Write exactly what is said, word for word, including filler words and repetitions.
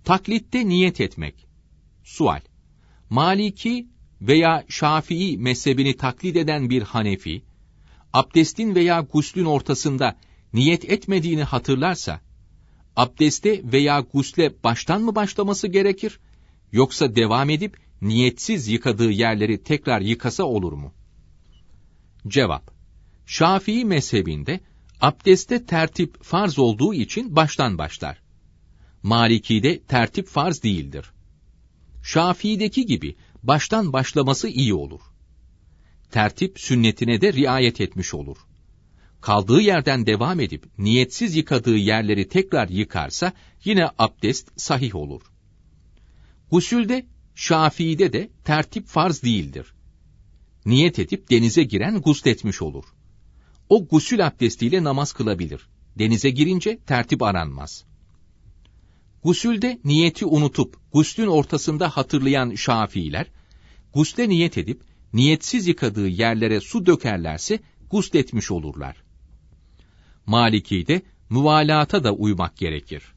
Taklitte niyet etmek. Sual: Maliki veya Şafii mezhebini taklit eden bir Hanefi, abdestin veya guslün ortasında niyet etmediğini hatırlarsa, abdeste veya gusle baştan mı başlaması gerekir, yoksa devam edip niyetsiz yıkadığı yerleri tekrar yıkasa olur mu? Cevap: Şafii mezhebinde abdeste tertip farz olduğu için baştan başlar. Maliki'de tertip farz değildir. Şafii'deki gibi baştan başlaması iyi olur. Tertip sünnetine de riayet etmiş olur. Kaldığı yerden devam edip niyetsiz yıkadığı yerleri tekrar yıkarsa yine abdest sahih olur. Gusülde, Şafii'de de tertip farz değildir. Niyet edip denize giren gusletmiş olur. O gusül abdestiyle namaz kılabilir. Denize girince tertip aranmaz. Gusülde niyeti unutup guslün ortasında hatırlayan Şafiiler, gusle niyet edip niyetsiz yıkadığı yerlere su dökerlerse gusletmiş olurlar. Maliki'de müvalata da uymak gerekir.